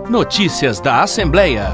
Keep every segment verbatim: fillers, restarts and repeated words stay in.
Notícias da Assembleia.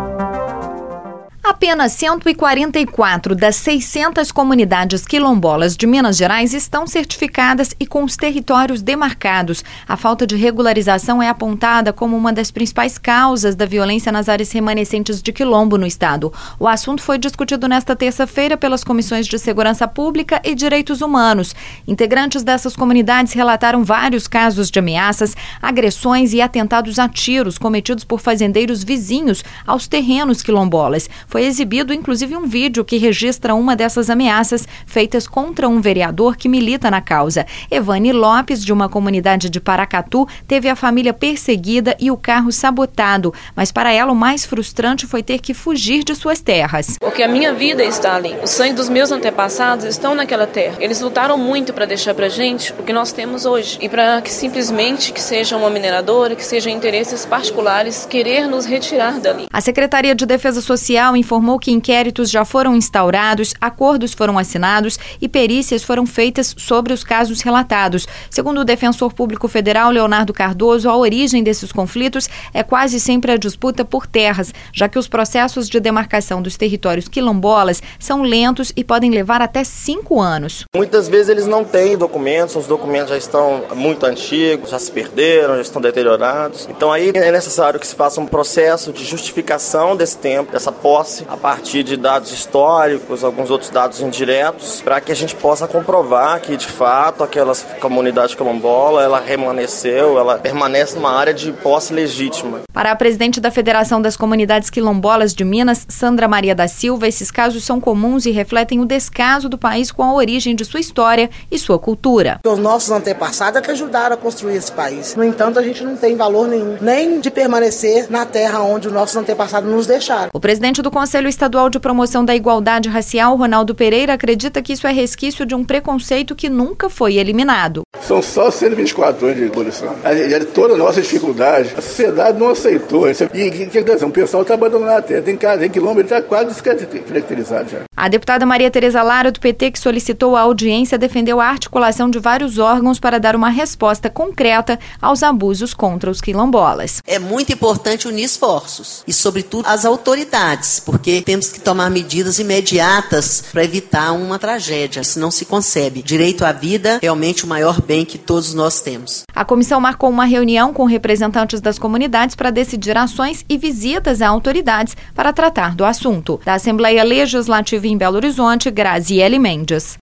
Apenas cento e quarenta e quatro das seiscentas comunidades quilombolas de Minas Gerais estão certificadas e com os territórios demarcados. A falta de regularização é apontada como uma das principais causas da violência nas áreas remanescentes de quilombo no estado. O assunto foi discutido nesta terça-feira pelas comissões de Segurança Pública e Direitos Humanos. Integrantes dessas comunidades relataram vários casos de ameaças, agressões e atentados a tiros cometidos por fazendeiros vizinhos aos terrenos quilombolas. Foi exibido, inclusive, um vídeo que registra uma dessas ameaças feitas contra um vereador que milita na causa. Evane Lopes, de uma comunidade de Paracatu, teve a família perseguida e o carro sabotado, mas para ela o mais frustrante foi ter que fugir de suas terras. Porque a minha vida está ali, o sangue dos meus antepassados estão naquela terra. Eles lutaram muito para deixar pra gente o que nós temos hoje e para que simplesmente que seja uma mineradora, que sejam interesses particulares, querer nos retirar dali. A Secretaria de Defesa Social informou que inquéritos já foram instaurados, acordos foram assinados e perícias foram feitas sobre os casos relatados. Segundo o defensor público federal Leonardo Cardoso, a origem desses conflitos é quase sempre a disputa por terras, já que os processos de demarcação dos territórios quilombolas são lentos e podem levar até cinco anos. Muitas vezes eles não têm documentos, os documentos já estão muito antigos, já se perderam, já estão deteriorados. Então aí é necessário que se faça um processo de justificação desse tempo, dessa posse, a partir de dados históricos, alguns outros dados indiretos, para que a gente possa comprovar que, de fato, aquela comunidade quilombola, ela remanesceu, ela permanece numa área de posse legítima. Para a presidente da Federação das Comunidades Quilombolas de Minas, Sandra Maria da Silva, esses casos são comuns e refletem o descaso do país com a origem de sua história e sua cultura. Os nossos antepassados é que ajudaram a construir esse país. No entanto, a gente não tem valor nenhum, nem de permanecer na terra onde os nossos antepassados nos deixaram. O presidente do Conselho Estadual de Promoção da Igualdade Racial, Ronaldo Pereira, acredita que isso é resquício de um preconceito que nunca foi eliminado. São só cento e vinte e quatro anos de abolição. Toda a nossa dificuldade, a sociedade não aceitou. E o que acontece? O pessoal está abandonando a terra. Tem casa, tem quilombo, ele está quase descaracterizado já. A deputada Maria Tereza Lara, do P T, que solicitou a audiência, defendeu a articulação de vários órgãos para dar uma resposta concreta aos abusos contra os quilombolas. É muito importante unir esforços e, sobretudo, as autoridades, porque temos que tomar medidas imediatas para evitar uma tragédia, se não se concebe. Direito à vida é realmente o maior bem que todos nós temos. A comissão marcou uma reunião com representantes das comunidades para decidir ações e visitas a autoridades para tratar do assunto. Da Assembleia Legislativa em Belo Horizonte, Graziele Mendes.